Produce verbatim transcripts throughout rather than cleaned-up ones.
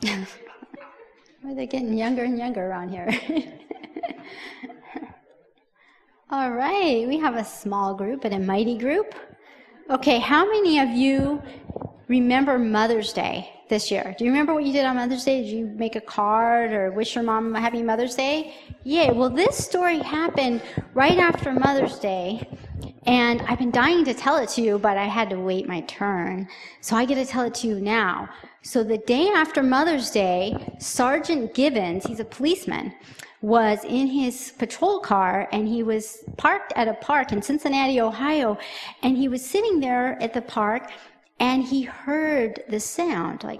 Well, they're getting younger and younger around here. All right, we have a small group and a mighty group. Okay, how many of you remember Mother's Day this year? Do you remember what you did on Mother's Day? Did you make a card or wish your mom a happy Mother's Day? Yeah, well, this story happened right after Mother's Day, and I've been dying to tell it to you, but I had to wait my turn, so I get to tell it to you now. So the day after Mother's Day, Sergeant Gibbons, he's a policeman, was in his patrol car, and he was parked at a park in Cincinnati, Ohio, and he was sitting there at the park, and he heard the sound, like,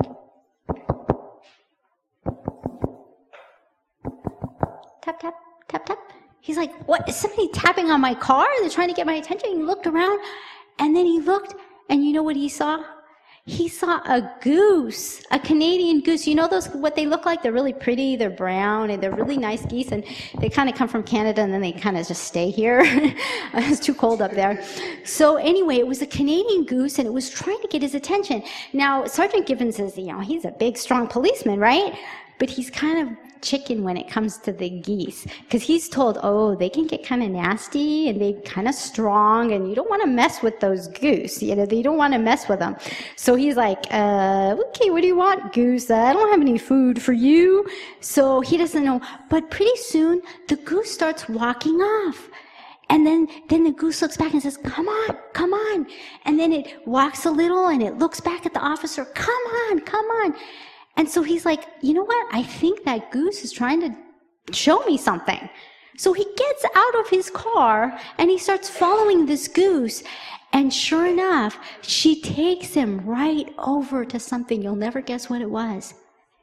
tap, tap, tap, tap. He's like, what, is somebody tapping on my car? They're trying to get my attention. He looked around, and then he looked, and you know what he saw? He saw a goose, a Canadian goose. You know those, what they look like? They're really pretty, they're brown, and they're really nice geese, and they kind of come from Canada, and then they kind of just stay here. It's too cold up there. So anyway, it was a Canadian goose, and it was trying to get his attention. Now, Sergeant Gibbons is, you know, he's a big, strong policeman, right? But he's kind of chicken when it comes to the geese, because he's told, oh, they can get kind of nasty and they kind of strong, and you don't want to mess with those goose. You know, you don't want to mess with them. So he's like, uh, okay, what do you want, goose? Uh, I don't have any food for you. So he doesn't know. But pretty soon, the goose starts walking off. And then, then the goose looks back and says, come on, come on. And then it walks a little and it looks back at the officer, come on, come on. And so he's like, you know what? I think that goose is trying to show me something. So he gets out of his car and he starts following this goose. And sure enough, she takes him right over to something. You'll never guess what it was.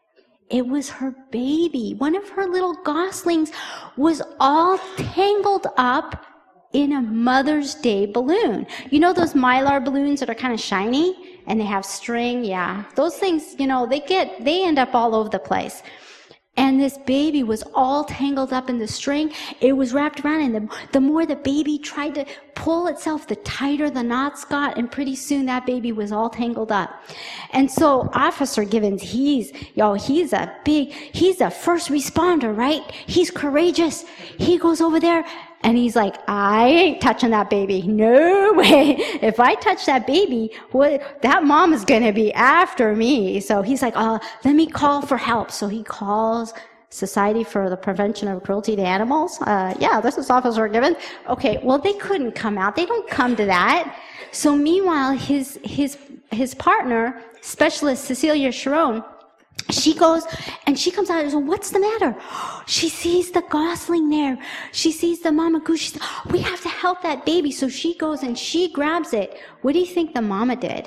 It was her baby. One of her little goslings was all tangled up in a Mother's Day balloon. You know those Mylar balloons that are kind of shiny? And they have string, yeah. Those things, you know, they get, they end up all over the place. And this baby was all tangled up in the string. It was wrapped around, and the, the more the baby tried to pull itself, the tighter the knots got, and pretty soon that baby was all tangled up. And so Officer Gibbons, he's, yo, he's a big, he's a first responder, right? He's courageous. He goes over there, and he's like, I ain't touching that baby. No way. If I touch that baby, what, that mom is going to be after me. So he's like, uh, let me call for help. So he calls Society for the Prevention of Cruelty to Animals. Uh, yeah, this is Officer Gibbons. Okay, well, they couldn't come out. They don't come to that. So meanwhile, his, his, his partner, Specialist Cecilia Sharon, she goes, and she comes out and says, what's the matter? She sees the gosling there. She sees the mama goose. She says, we have to help that baby. So she goes and she grabs it. What do you think the mama did?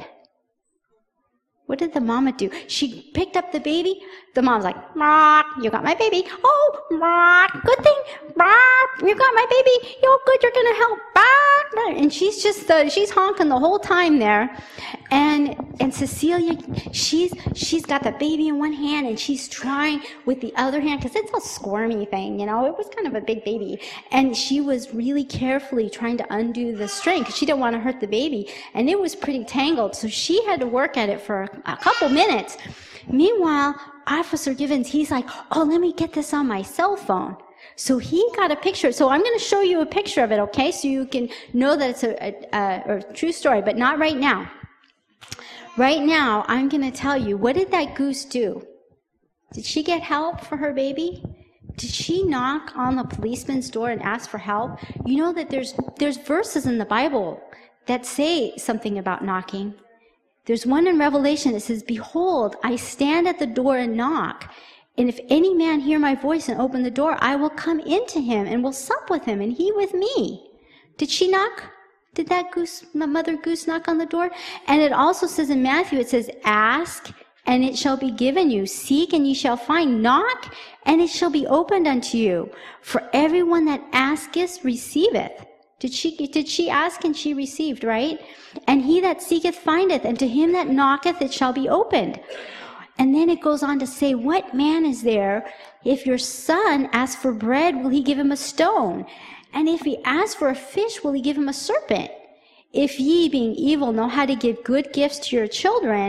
What did the mama do? She picked up the baby. The mom's like, Mark, you got my baby. Oh, Mark, good thing. Mark, you got my baby. You're good, you're going to help. Mark. And she's just, uh, she's honking the whole time there. And, and Cecilia, she's, she's got the baby in one hand and she's trying with the other hand, because it's a squirmy thing, you know, it was kind of a big baby. And she was really carefully trying to undo the string because she didn't want to hurt the baby. And it was pretty tangled. So she had to work at it for a couple minutes. Meanwhile, Officer Gibbons, he's like, oh, let me get this on my cell phone. So he got a picture. So I'm going to show you a picture of it, okay? So you can know that it's a, a, a, a true story, but not right now. Right now, I'm going to tell you, what did that goose do? Did she get help for her baby? Did she knock on the policeman's door and ask for help? You know that there's there's verses in the Bible that say something about knocking. There's one in Revelation that says, behold, I stand at the door and knock. And if any man hear my voice and open the door, I will come into him and will sup with him and he with me. Did she knock? Did that goose, mother goose knock on the door? And it also says in Matthew, it says, ask and it shall be given you. Seek and ye shall find. Knock and it shall be opened unto you. For everyone that asketh receiveth. Did she, did she ask and she received, right? And he that seeketh findeth, and to him that knocketh it shall be opened. And then it goes on to say, what man is there, if your son asks for bread, will he give him a stone? And if he asks for a fish, will he give him a serpent? If ye, being evil, know how to give good gifts to your children,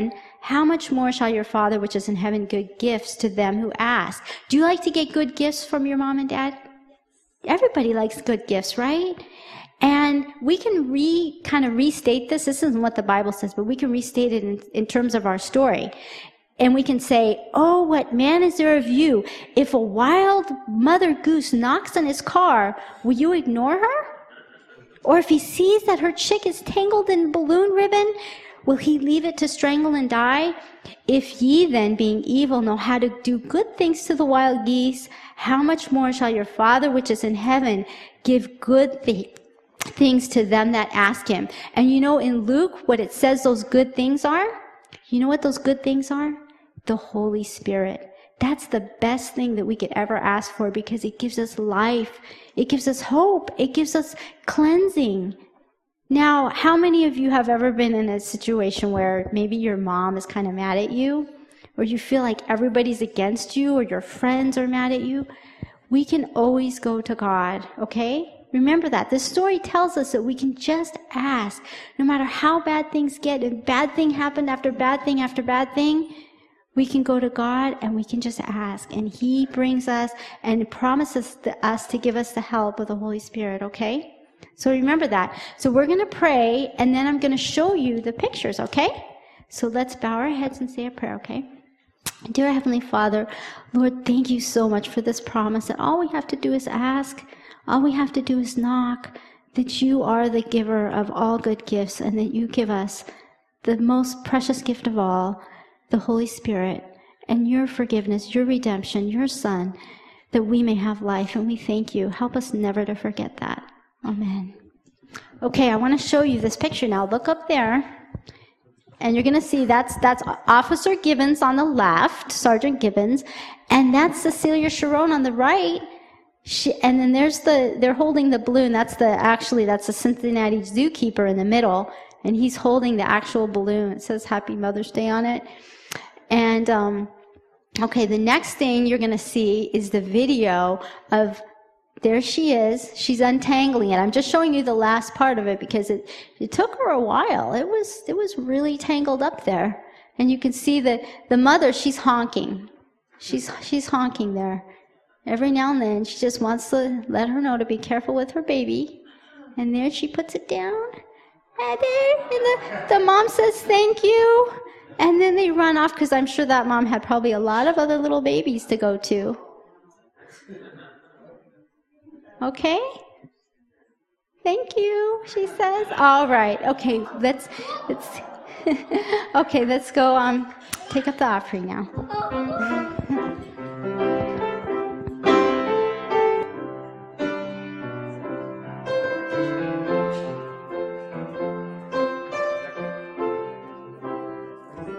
how much more shall your Father which is in heaven give gifts to them who ask? Do you like to get good gifts from your mom and dad? Everybody likes good gifts, right? And we can re kind of restate this. This isn't what the Bible says, but we can restate it in, in terms of our story. And we can say, oh, what man is there of you? If a wild mother goose knocks on his car, will you ignore her? Or if he sees that her chick is tangled in balloon ribbon, will he leave it to strangle and die? If ye then, being evil, know how to do good things to the wild geese, how much more shall your Father which is in heaven give good th- things to them that ask him? And you know in Luke what it says those good things are? You know what those good things are? The Holy Spirit. That's the best thing that we could ever ask for, because it gives us life. It gives us hope. It gives us cleansing. Now, how many of you have ever been in a situation where maybe your mom is kind of mad at you, or you feel like everybody's against you, or your friends are mad at you? We can always go to God, okay? Remember that. This story tells us that we can just ask. No matter how bad things get, and bad thing happened after bad thing after bad thing, we can go to God and we can just ask. And He brings us and promises to us to give us the help of the Holy Spirit, okay? So remember that. So we're going to pray, and then I'm going to show you the pictures, okay? So let's bow our heads and say a prayer, okay? Dear Heavenly Father, Lord, thank you so much for this promise that all we have to do is ask. All we have to do is knock, that you are the giver of all good gifts, and that you give us the most precious gift of all, the Holy Spirit, and your forgiveness, your redemption, your Son, that we may have life. And we thank you. Help us never to forget that. Amen. Okay, I want to show you this picture now. Look up there. And you're going to see that's that's Officer Gibbons on the left, Sergeant Gibbons, and that's Cecilia Sharon on the right. She, and then there's the, they're holding the balloon. That's the, actually, that's the Cincinnati zookeeper in the middle, and he's holding the actual balloon. It says Happy Mother's Day on it. And, um, okay, the next thing you're going to see is the video of, there she is. She's untangling it. I'm just showing you the last part of it because it, it took her a while. It was, it was really tangled up there. And you can see that the mother, she's honking. She's, she's honking there. Every now and then, she just wants to let her know to be careful with her baby. And there she puts it down. And there, and the, the mom says, thank you. And then they run off, because I'm sure that mom had probably a lot of other little babies to go to. Okay? Thank you, she says. All right. Okay, let's, let's, okay, let's go um, take up the offering now.